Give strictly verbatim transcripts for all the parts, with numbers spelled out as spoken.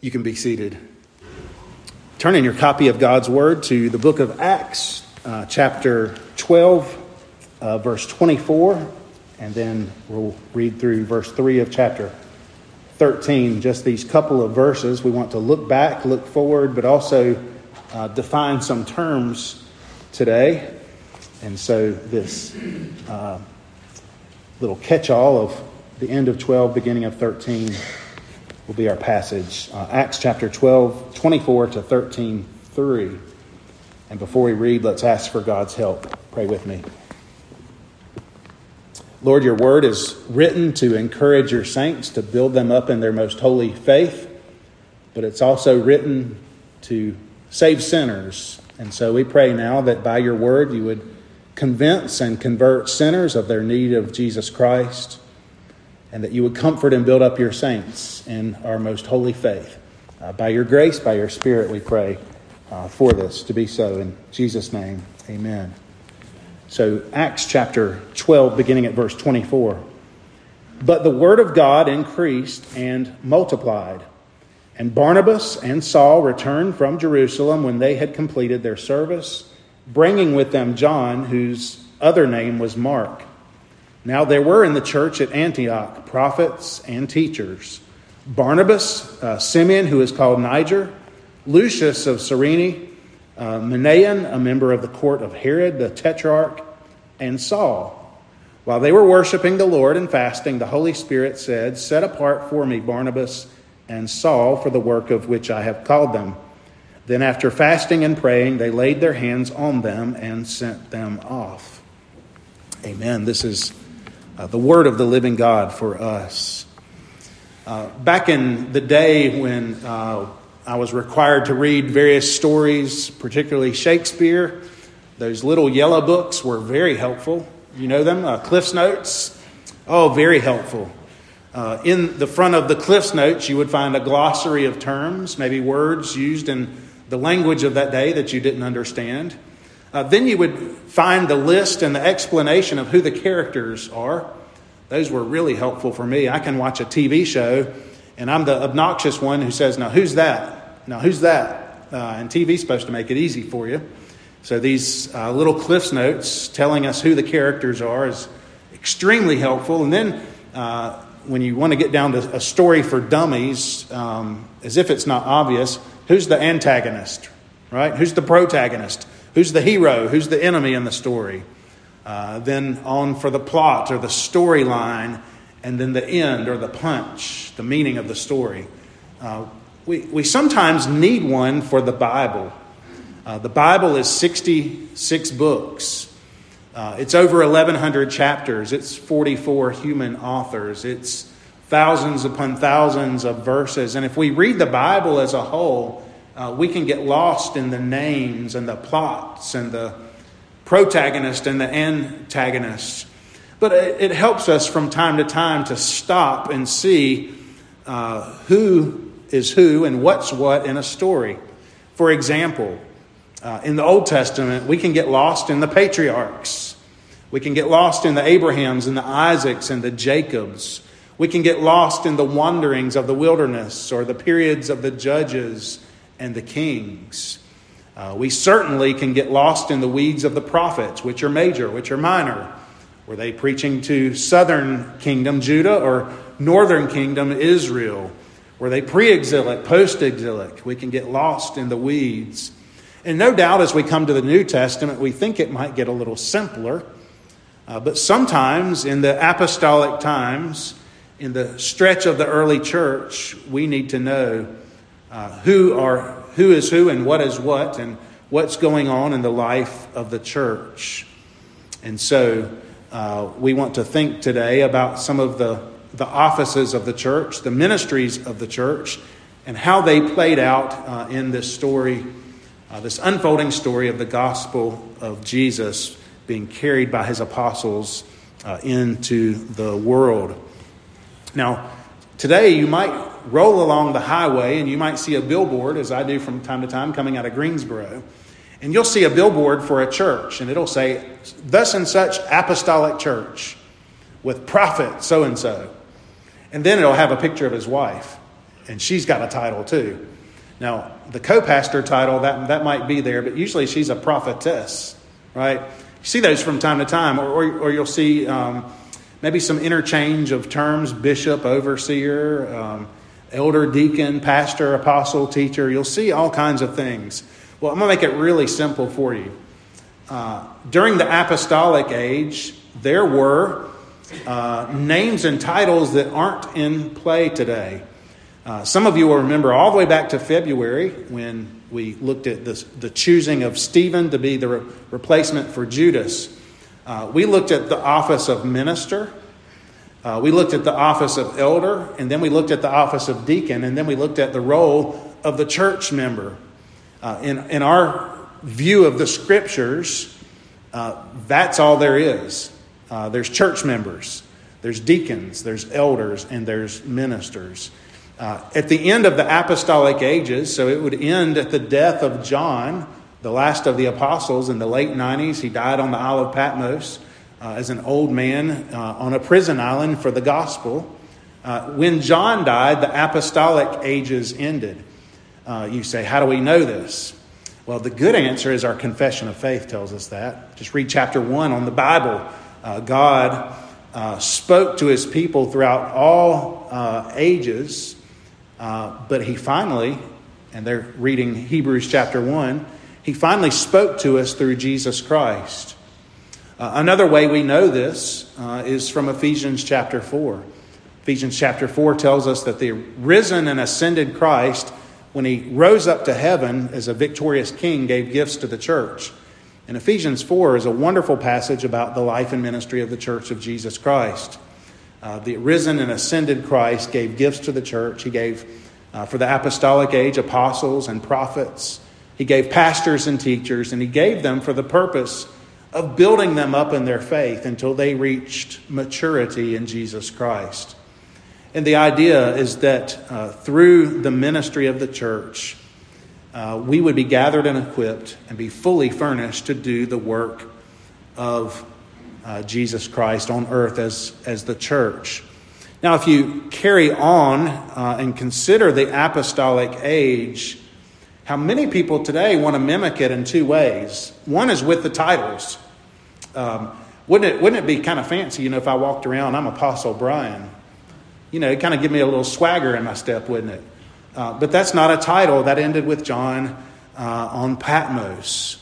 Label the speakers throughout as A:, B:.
A: You can be seated. Turn in your copy of God's Word to the book of Acts, uh, chapter twelve, uh, verse twenty-four, and then we'll read through verse three of chapter thirteen. Just these couple of verses. We want to look back, look forward, but also uh, define some terms today. And so this uh, little catch-all of the end of twelve, beginning of thirteen will be our passage. Uh, Acts chapter twelve, twenty-four to thirteen, three. And before we read, let's ask for God's help. Pray with me. Lord, your word is written to encourage your saints, to build them up in their most holy faith. But it's also written to save sinners. And so we pray now that by your word you would convince and convert sinners of their need of Jesus Christ, and that you would comfort and build up your saints in our most holy faith. Uh, by your grace, by your Spirit, we pray uh, for this to be so. In Jesus' name, amen. So Acts chapter twelve, beginning at verse twenty-four. But the word of God increased and multiplied, and Barnabas and Saul returned from Jerusalem when they had completed their service, bringing with them John, whose other name was Mark. Now there were in the church at Antioch prophets and teachers: Barnabas, uh, Simeon, who is called Niger, Lucius of Cyrene, uh, Manaen, a member of the court of Herod the Tetrarch, and Saul. While they were worshiping the Lord and fasting, the Holy Spirit said, "Set apart for me Barnabas and Saul for the work of which I have called them." Then after fasting and praying, they laid their hands on them and sent them off. Amen. This is Uh, the word of the living God for us. Uh, back in the day when uh, I was required to read various stories, particularly Shakespeare, those little yellow books were very helpful. You know them, uh, Cliff's Notes. Oh, very helpful. Uh, in the front of the Cliff's Notes, you would find a glossary of terms, maybe words used in the language of that day that you didn't understand. Uh, then you would find the list and the explanation of who the characters are. Those were really helpful for me. I can watch a T V show, and I'm the obnoxious one who says, "Now, who's that? Now, who's that?" Uh, and T V's supposed to make it easy for you. So these uh, little Cliff's Notes telling us who the characters are is extremely helpful. And then uh, when you want to get down to a story for dummies, um, as if it's not obvious, who's the antagonist, right? Who's the protagonist? Who's the hero? Who's the enemy in the story? Uh, then on for the plot or the storyline, and then the end or the punch, the meaning of the story. Uh, we, we sometimes need one for the Bible. Uh, the Bible is sixty-six books. Uh, it's over eleven hundred chapters. It's forty-four human authors. It's thousands upon thousands of verses. And if we read the Bible as a whole, Uh, we can get lost in the names and the plots and the protagonist and the antagonist. But it, it helps us from time to time to stop and see uh, who is who and what's what in a story. For example, uh, in the Old Testament, we can get lost in the patriarchs. We can get lost in the Abrahams and the Isaacs and the Jacobs. We can get lost in the wanderings of the wilderness or the periods of the judges and the kings. Uh, we certainly can get lost in the weeds of the prophets, which are major, which are minor. Were they preaching to southern kingdom Judah or northern kingdom Israel? Were they pre-exilic, post-exilic? We can get lost in the weeds. And no doubt as we come to the New Testament, we think it might get a little simpler. Uh, but sometimes in the apostolic times, in the stretch of the early church, we need to know Uh, who are who is who and what is what and what's going on in the life of the church. And so uh, we want to think today about some of the, the offices of the church, the ministries of the church, and how they played out uh, in this story, uh, this unfolding story of the gospel of Jesus being carried by his apostles uh, into the world. Now, today you might roll along the highway and you might see a billboard, as I do from time to time, coming out of Greensboro. And you'll see a billboard for a church, and it'll say, "Thus and such apostolic church with prophet so-and-so." And then it'll have a picture of his wife. and she's got a title too. Now, the co-pastor title, that, that might be there, but usually she's a prophetess, right? You see those from time to time, or, or, or you'll see um, maybe some interchange of terms, bishop, overseer, um, elder, deacon, pastor, apostle, teacher. You'll see all kinds of things. Well, I'm going to make it really simple for you. Uh, during the apostolic age, there were uh, names and titles that aren't in play today. Uh, some of you will remember all the way back to February when we looked at this, the choosing of Stephen to be the re- replacement for Judas. Uh, we looked at the office of minister. Uh, we looked at the office of elder. And then we looked at the office of deacon. And then we looked at the role of the church member. Uh, in, in our view of the scriptures, uh, that's all there is. Uh, there's church members. There's deacons. There's elders. And there's ministers. Uh, at the end of the apostolic ages, so it would end at the death of John, the last of the apostles in the late nineties. He died on the Isle of Patmos uh, as an old man uh, on a prison island for the gospel. Uh, when John died, the apostolic ages ended. Uh, you say, how do we know this? Well, the good answer is our confession of faith tells us that. Just read chapter one on the Bible. Uh, God uh, spoke to his people throughout all uh, ages. Uh, but he finally, and they're reading Hebrews chapter one, he finally spoke to us through Jesus Christ. Uh, another way we know this uh, is from Ephesians chapter four. Ephesians chapter four tells us that the risen and ascended Christ, when he rose up to heaven as a victorious king, gave gifts to the church. And Ephesians four is a wonderful passage about the life and ministry of the church of Jesus Christ. Uh, the risen and ascended Christ gave gifts to the church. He gave, uh, for the apostolic age, apostles and prophets. He gave pastors and teachers, and he gave them for the purpose of building them up in their faith until they reached maturity in Jesus Christ. And the idea is that uh, through the ministry of the church, uh, we would be gathered and equipped and be fully furnished to do the work of Uh, Jesus Christ on earth as, as the church. Now, if you carry on uh, and consider the apostolic age, how many people today want to mimic it in two ways. One is with the titles. Um, wouldn't it, wouldn't it be kind of fancy, you know, if I walked around, I'm Apostle Brian. You know, it kind of give me a little swagger in my step, wouldn't it? Uh, but that's not a title. That ended with John uh, on Patmos.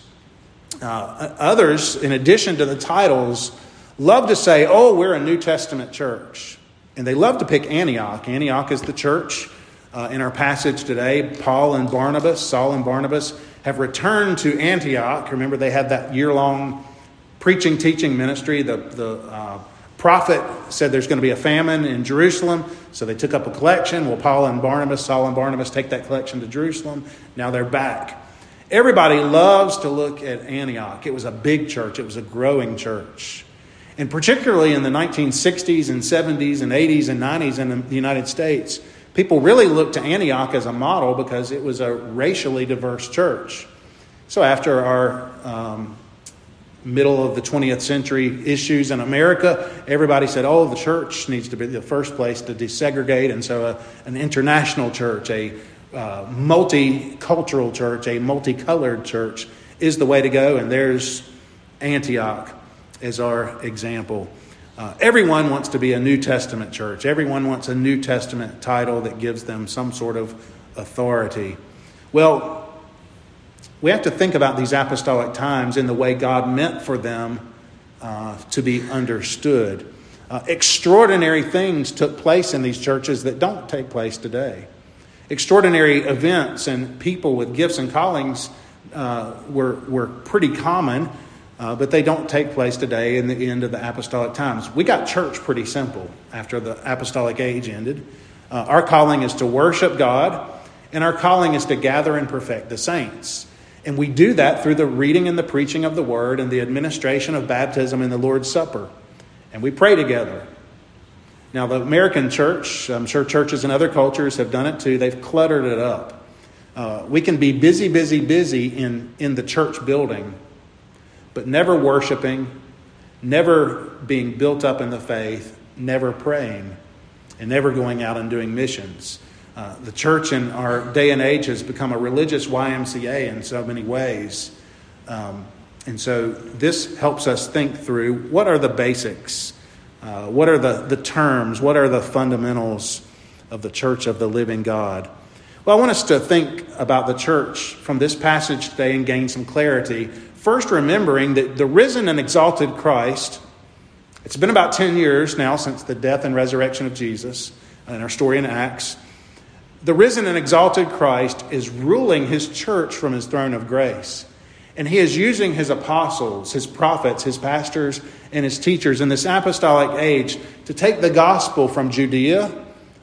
A: Uh, others, in addition to the titles, love to say, oh, we're a New Testament church. And they love to pick Antioch. Antioch is the church. Uh, in our passage today, Paul and Barnabas, Saul and Barnabas, have returned to Antioch. Remember, they had that year-long preaching, teaching ministry. The, the uh, prophet said there's going to be a famine in Jerusalem. So they took up a collection. Well, Paul and Barnabas, Saul and Barnabas take that collection to Jerusalem. Now they're back. Everybody loves to look at Antioch. It was a big church. It was a growing church. And particularly in the nineteen sixties and seventies and eighties and nineties in the United States, people really looked to Antioch as a model because it was a racially diverse church. So after our um, middle of the twentieth century issues in America, everybody said, oh, the church needs to be the first place to desegregate. And so a, an international church, a Uh, multicultural church, a multicolored church is the way to go. And there's Antioch as our example. Uh, everyone wants to be a New Testament church. Everyone wants a New Testament title that gives them some sort of authority. Well, we have to think about these apostolic times in the way God meant for them uh, to be understood. Uh, extraordinary things took place in these churches that don't take place today. Extraordinary events and people with gifts and callings uh, were were pretty common, uh, but they don't take place today in the end of the apostolic times. We got church pretty simple after the apostolic age ended. Uh, our calling is to worship God, and our calling is to gather and perfect the saints. And we do that through the reading and the preaching of the Word and the administration of baptism and the Lord's Supper. And we pray together. Now, the American church, I'm sure churches in other cultures have done it too, they've cluttered it up. Uh, we can be busy, busy, busy in, in the church building, but never worshiping, never being built up in the faith, never praying, and never going out and doing missions. Uh, the church in our day and age has become a religious Y M C A in so many ways. Um, and so this helps us think through what are the basics, uh, what are the, the terms, what are the fundamentals of the church of the living God. Well, I want us to think about the church from this passage today and gain some clarity. First, remembering that the risen and exalted Christ, it's been about ten years now since the death and resurrection of Jesus in our story in Acts. The risen and exalted Christ is ruling his church from his throne of grace. And he is using his apostles, his prophets, his pastors, and his teachers in this apostolic age to take the gospel from Judea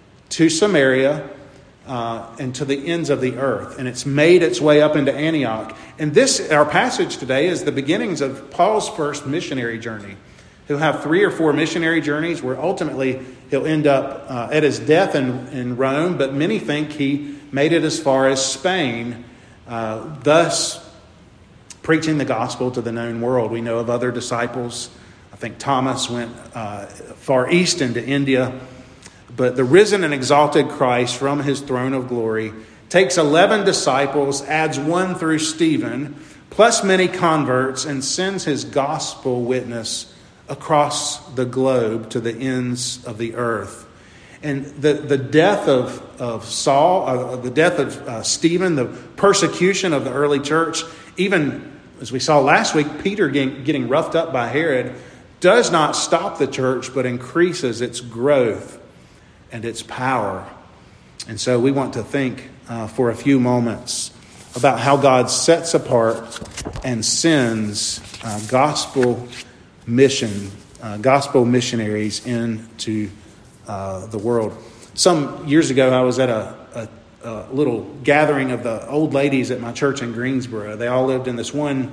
A: to Samaria uh, and to the ends of the earth. And it's made its way up into Antioch. And this, our passage today, is the beginnings of Paul's first missionary journey. He'll have three or four missionary journeys where ultimately he'll end up uh, at his death in, in Rome, but many think he made it as far as Spain, uh, thus preaching the gospel to the known world. We know of other disciples. I think Thomas went uh, far east into India. But the risen and exalted Christ from his throne of glory takes eleven disciples, adds one through Stephen, plus many converts, and sends his gospel witness across the globe to the ends of the earth. And the, the death of, of Saul, uh, the death of uh, Stephen, the persecution of the early church, even as we saw last week, Peter getting, getting roughed up by Herod, does not stop the church, but increases its growth and its power. And so we want to think uh, for a few moments about how God sets apart and sends uh, gospel mission, uh, gospel missionaries into uh, the world. Some years ago, I was at a, a, a little gathering of the old ladies at my church in Greensboro. They all lived in this one.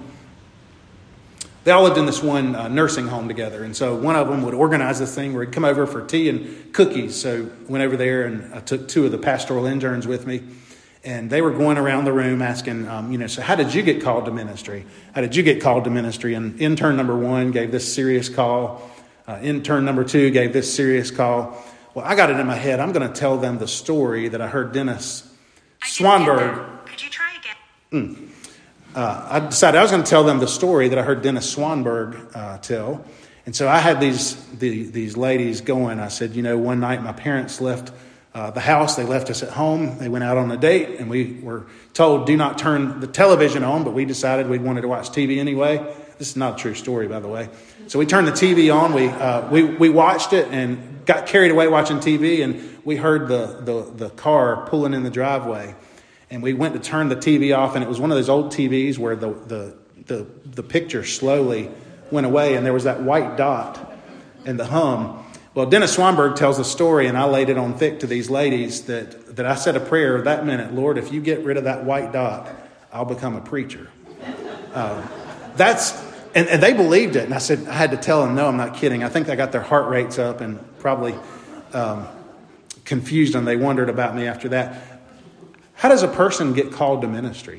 A: They all lived in this one uh, nursing home together, and so one of them would organize this thing where he'd come over for tea and cookies. So I went over there, and I took two of the pastoral interns with me. And they were going around the room asking, um, you know, so how did you get called to ministry? How did you get called to ministry? And intern number one gave this serious call. Uh, intern number two gave this serious call. Well, I got it in my head. I'm going to tell them the story that I heard Dennis Swanberg.
B: Could you try again?
A: Mm, uh, I decided I was going to tell them the story that I heard Dennis Swanberg uh, tell. And so I had these the, these ladies going. I said, you know, one night my parents left Uh, the house. They left us at home. They went out on a date, and we were told, do not turn the television on, but we decided we wanted to watch T V anyway. This is not a true story, by the way. So we turned the T V on. We uh, we we watched it and got carried away watching T V, and we heard the, the, the car pulling in the driveway. And we went to turn the T V off, and it was one of those old T Vs where the, the, the, the picture slowly went away, and there was that white dot and the hum. Well, Dennis Swanberg tells a story, and I laid it on thick to these ladies that, that I said a prayer that minute. Lord, if you get rid of that white dot, I'll become a preacher. Uh, that's and, and they believed it. And I said, I had to tell them, no, I'm not kidding. I think I got their heart rates up and probably um, confused them. They wondered about me after that. How does a person get called to ministry?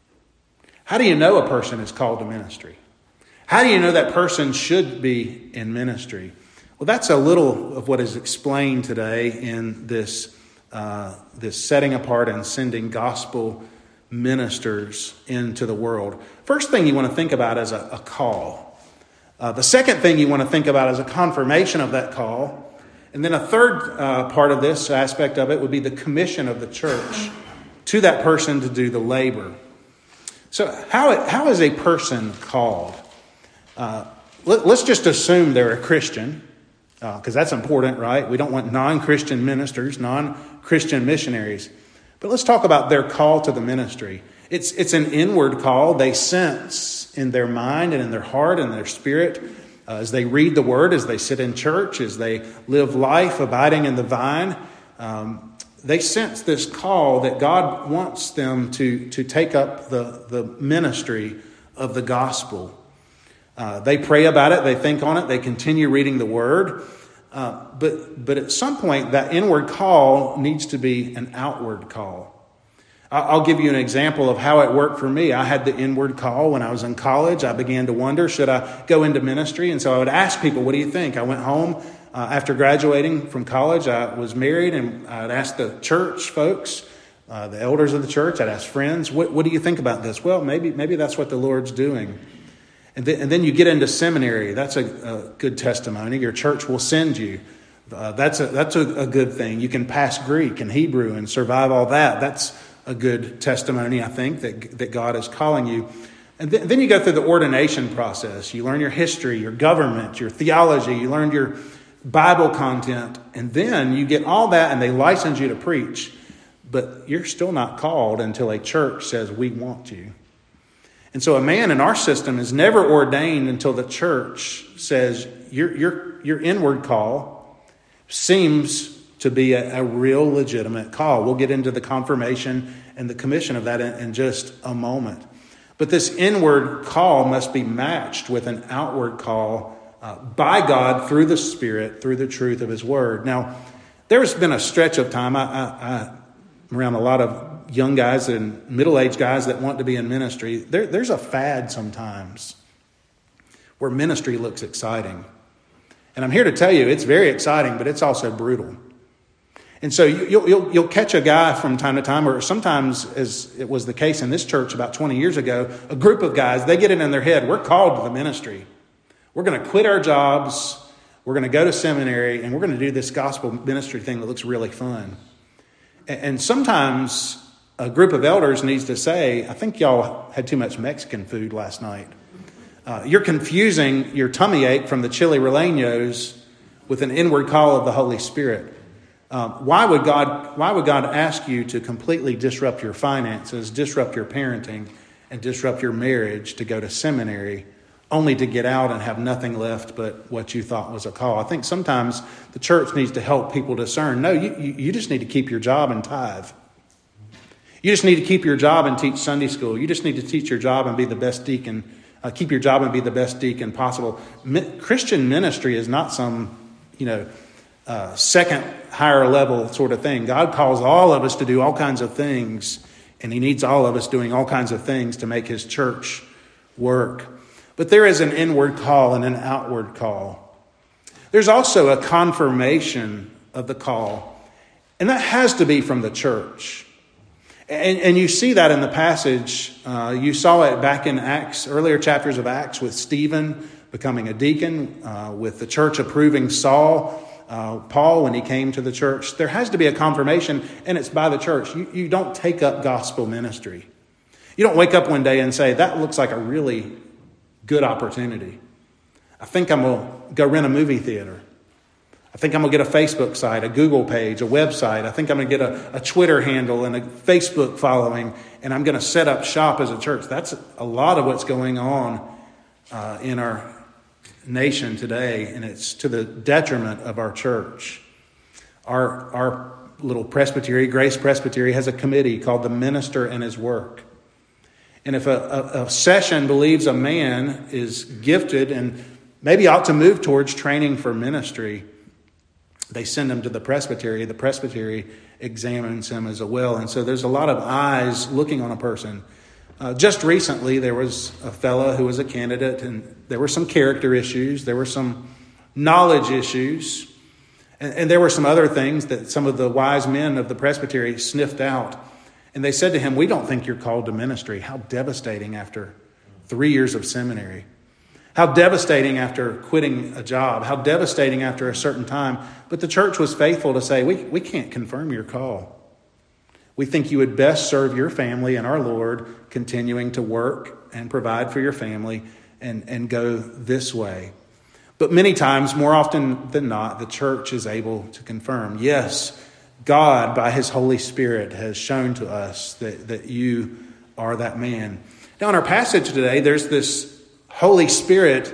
A: How do you know a person is called to ministry? How do you know that person should be in ministry? Well, that's a little of what is explained today in this uh, this setting apart and sending gospel ministers into the world. First thing you want to think about is a, a call. Uh, the second thing you want to think about is a confirmation of that call. And then a third uh, part of this aspect of it would be the commission of the church to that person to do the labor. So how, how is a person called? Uh, let, let's just assume they're a Christian. Because uh, that's important, right? We don't want non-Christian ministers, non-Christian missionaries. But let's talk about their call to the ministry. It's it's an inward call. They sense in their mind and in their heart and their spirit uh, as they read the word, as they sit in church, as they live life abiding in the vine. Um, they sense this call that God wants them to, to take up the, the ministry of the gospel. Uh, they pray about it. They think on it. They continue reading the word. Uh, but but at some point, that inward call needs to be an outward call. I'll give you an example of how it worked for me. I had the inward call when I was in college. I began to wonder, should I go into ministry? And so I would ask people, what do you think? I went home Uh, after graduating from college, I was married, and I'd asked the church folks, uh, the elders of the church, I'd ask friends, what, what do you think about this? Well, maybe maybe that's what the Lord's doing. And then, and then you get into seminary. That's a, a good testimony. Your church will send you. Uh, that's a, that's a, a good thing. You can pass Greek and Hebrew and survive all that. That's a good testimony, I think, that, that God is calling you. And th- then you go through the ordination process. You learn your history, your government, your theology. You learn your Bible content. And then you get all that and they license you to preach. But you're still not called until a church says, we want you. And so a man in our system is never ordained until the church says your your your inward call seems to be a, a real legitimate call. We'll get into the confirmation and the commission of that in, in just a moment. But this inward call must be matched with an outward call uh, by God through the Spirit, through the truth of His Word. Now, there's been a stretch of time. I, I, I'm around a lot of young guys and middle-aged guys that want to be in ministry. There, there's a fad sometimes where ministry looks exciting. And I'm here to tell you, it's very exciting, but it's also brutal. And so you, you'll, you'll, you'll catch a guy from time to time, or sometimes, as it was the case in this church about twenty years ago, a group of guys, they get it in their head, we're called to the ministry. We're going to quit our jobs, we're going to go to seminary, and we're going to do this gospel ministry thing that looks really fun. And, and sometimes a group of elders needs to say, I think y'all had too much Mexican food last night. Uh, you're confusing your tummy ache from the chili rellenos with an inward call of the Holy Spirit. Um, why would God, why would God ask you to completely disrupt your finances, disrupt your parenting, and disrupt your marriage to go to seminary, only to get out and have nothing left but what you thought was a call? I think sometimes the church needs to help people discern, no, you, you, you just need to keep your job and tithe. You just need to keep your job and teach Sunday school. You just need to teach your job and be the best deacon. Uh, keep your job and be the best deacon possible. Mi- Christian ministry is not some, you know, uh, second higher level sort of thing. God calls all of us to do all kinds of things, and He needs all of us doing all kinds of things to make His church work. But there is an inward call and an outward call. There's also a confirmation of the call, and that has to be from the church. And, and you see that in the passage. Uh, you saw it back in Acts, earlier chapters of Acts, with Stephen becoming a deacon, uh, with the church approving Saul, uh, Paul when he came to the church. There has to be a confirmation, and it's by the church. You, you don't take up gospel ministry. You don't wake up one day and say, that looks like a really good opportunity. I think I'm going to go rent a movie theater. I think I'm going to get a Facebook site, a Google page, a website. I think I'm going to get a, a Twitter handle and a Facebook following, and I'm going to set up shop as a church. That's a lot of what's going on uh, in our nation today, and it's to the detriment of our church. Our, our little presbytery, Grace Presbytery, has a committee called the Minister and His Work. And if a, a, a session believes a man is gifted and maybe ought to move towards training for ministry, they send him to the presbytery. The presbytery examines him as well. And so there's a lot of eyes looking on a person. Uh, just recently, there was a fellow who was a candidate, and there were some character issues. There were some knowledge issues. And, and there were some other things that some of the wise men of the presbytery sniffed out. And they said to him, we don't think you're called to ministry. How devastating after three years of seminary. How devastating after quitting a job. How devastating after a certain time. But the church was faithful to say, we, we can't confirm your call. We think you would best serve your family and our Lord, continuing to work and provide for your family and, and go this way. But many times, more often than not, the church is able to confirm, yes, God, by His Holy Spirit, has shown to us that, that you are that man. Now, in our passage today, there's this Holy Spirit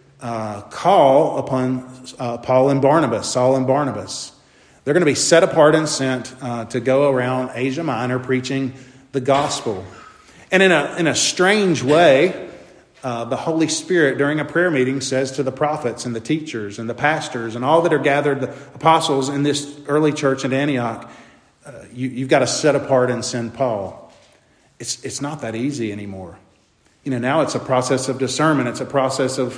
A: uh, call upon uh, Paul and Barnabas, Saul and Barnabas. They're going to be set apart and sent uh, to go around Asia Minor preaching the gospel. And in a in a strange way, uh, the Holy Spirit during a prayer meeting says to the prophets and the teachers and the pastors and all that are gathered, the apostles in this early church at Antioch, uh, you, you've got to set apart and send Paul. It's it's not that easy anymore. You know, now it's a process of discernment. It's a process of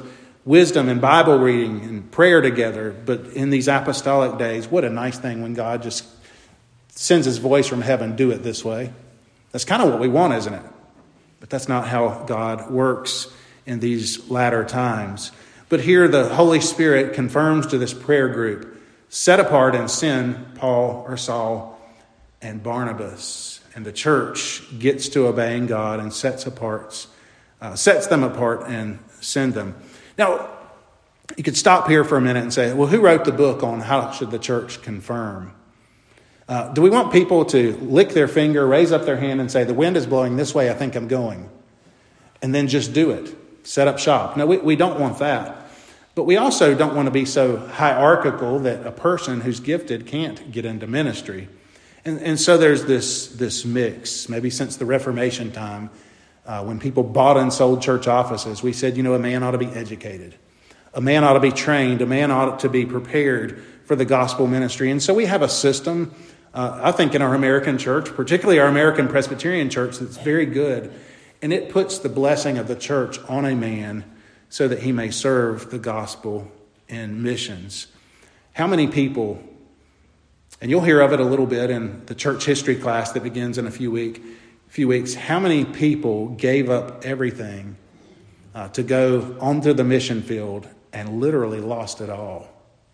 A: wisdom and Bible reading and prayer together. But in these apostolic days, what a nice thing when God just sends his voice from heaven, do it this way. That's kind of what we want, isn't it? But that's not how God works in these latter times. But here the Holy Spirit confirms to this prayer group, set apart and send Paul or Saul and Barnabas. And the church gets to obeying God and sets apart, uh, sets them apart and send them. Now, you could stop here for a minute and say, well, who wrote the book on how should the church confirm? Uh, do we want people to lick their finger, raise up their hand and say, the wind is blowing this way, I think I'm going, and then just do it, set up shop? No, we, we don't want that. But we also don't want to be so hierarchical that a person who's gifted can't get into ministry. And, and so there's this, this mix. Maybe since the Reformation time, uh, when people bought and sold church offices, we said, you know, a man ought to be educated. A man ought to be trained. A man ought to be prepared for the gospel ministry. And so we have a system, uh, I think in our American church, particularly our American Presbyterian church, that's very good. And it puts the blessing of the church on a man so that he may serve the gospel in missions. How many people, and you'll hear of it a little bit in the church history class that begins in a few week, few weeks, how many people gave up everything uh, to go onto the mission field and literally lost it all?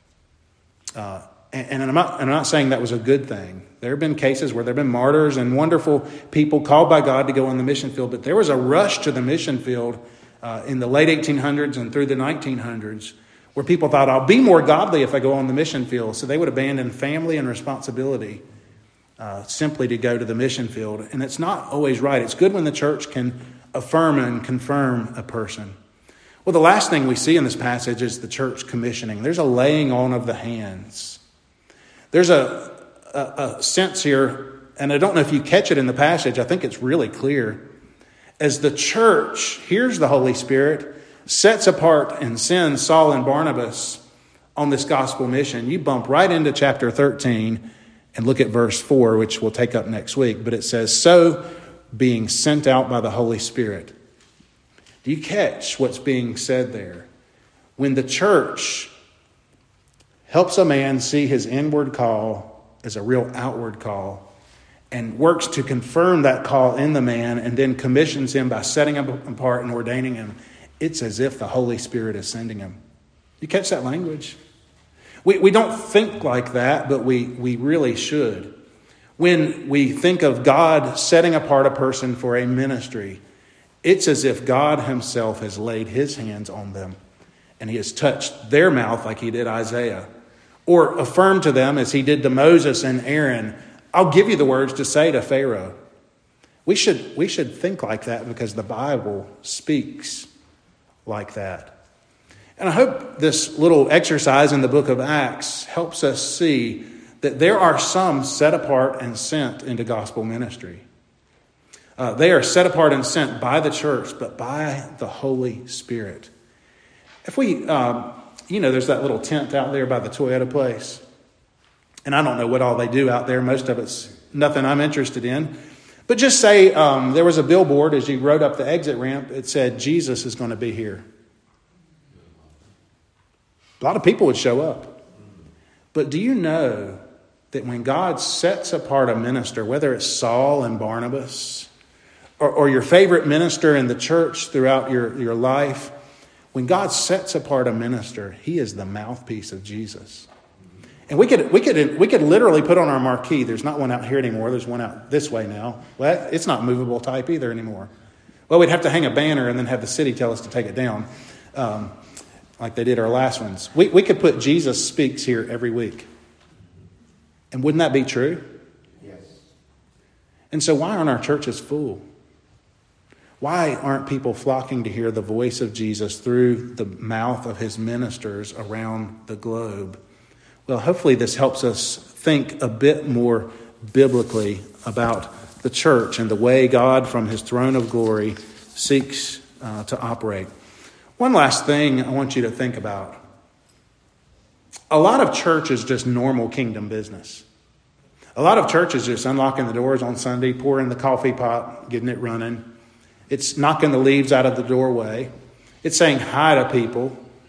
A: Uh, and, and I'm not, I'm not saying that was a good thing. There have been cases where there have been martyrs and wonderful people called by God to go on the mission field, but there was a rush to the mission field Uh, in the late eighteen hundreds and through the nineteen hundreds, where people thought, I'll be more godly if I go on the mission field. So they would abandon family and responsibility uh, simply to go to the mission field. And it's not always right. It's good when the church can affirm and confirm a person. Well, the last thing we see in this passage is the church commissioning. There's a laying on of the hands. There's a, a, a sense here, and I don't know if you catch it in the passage. I think it's really clear. As the church hears the Holy Spirit, sets apart and sends Saul and Barnabas on this gospel mission, you bump right into chapter thirteen and look at verse four, which we'll take up next week. But it says, so being sent out by the Holy Spirit. Do you catch what's being said there? When the church helps a man see his inward call as a real outward call, and works to confirm that call in the man, and then commissions him by setting him apart and ordaining him, it's as if the Holy Spirit is sending him. You catch that language? We we don't think like that, but we, we really should. When we think of God setting apart a person for a ministry, it's as if God himself has laid his hands on them, and he has touched their mouth like he did Isaiah, or affirmed to them as he did to Moses and Aaron, I'll give you the words to say to Pharaoh. We should, we should think like that because the Bible speaks like that. And I hope this little exercise in the book of Acts helps us see that there are some set apart and sent into gospel ministry. Uh, they are set apart and sent by the church, but by the Holy Spirit. If we, um, you know, there's that little tent out there by the Toyota place. And I don't know what all they do out there. Most of it's nothing I'm interested in. But just say um, there was a billboard as you rode up the exit ramp. It said, Jesus is going to be here. A lot of people would show up. But do you know that when God sets apart a minister, whether it's Saul and Barnabas, or, or your favorite minister in the church throughout your, your life, when God sets apart a minister, he is the mouthpiece of Jesus. And we could we could we could literally put on our marquee. There's not one out here anymore. There's one out this way now. Well, it's not movable type either anymore. Well, we'd have to hang a banner and then have the city tell us to take it down, um, like they did our last ones. We we could put Jesus Speaks here every week. And wouldn't that be true?
B: Yes.
A: And so why aren't our churches full? Why aren't people flocking to hear the voice of Jesus through the mouth of his ministers around the globe? Well, hopefully this helps us think a bit more biblically about the church and the way God from his throne of glory seeks uh, to operate. One last thing I want you to think about. A lot of church is just normal kingdom business. A lot of churches just unlocking the doors on Sunday, pouring the coffee pot, getting it running. It's knocking the leaves out of the doorway. It's saying hi to people.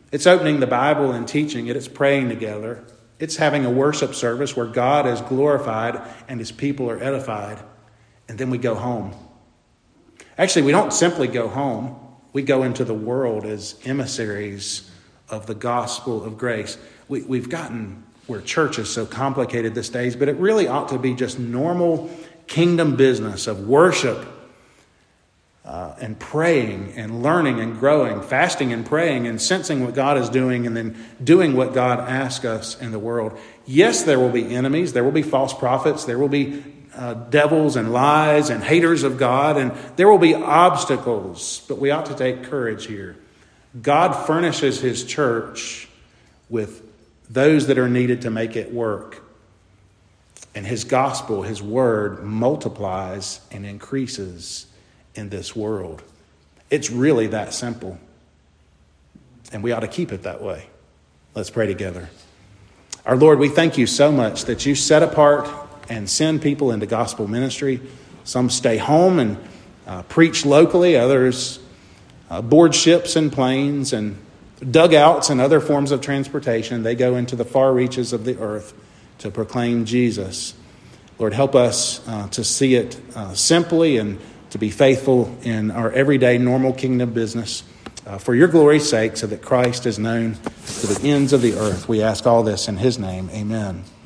A: It's opening the Bible and teaching it. It's praying together. It's having a worship service where God is glorified and his people are edified. And then we go home. Actually, we don't simply go home. We go into the world as emissaries of the gospel of grace. We, we've gotten where church is so complicated these days, but it really ought to be just normal kingdom business of worship uh, and praying and learning and growing, fasting and praying and sensing what God is doing and then doing what God asks us in the world. Yes, there will be enemies. There will be false prophets. There will be uh, devils and lies and haters of God. And there will be obstacles, but we ought to take courage here. God furnishes his church with those that are needed to make it work. And his gospel, his word, multiplies and increases in this world. It's really that simple. And we ought to keep it that way. Let's pray together. Our Lord, we thank you so much that you set apart and send people into gospel ministry. Some stay home and uh, preach locally. Others uh, board ships and planes and dugouts and other forms of transportation. They go into the far reaches of the earth to proclaim Jesus. Lord, help us uh, to see it uh, simply and to be faithful in our everyday normal kingdom business uh, for your glory's sake, so that Christ is known to the ends of the earth. We ask all this in his name. Amen.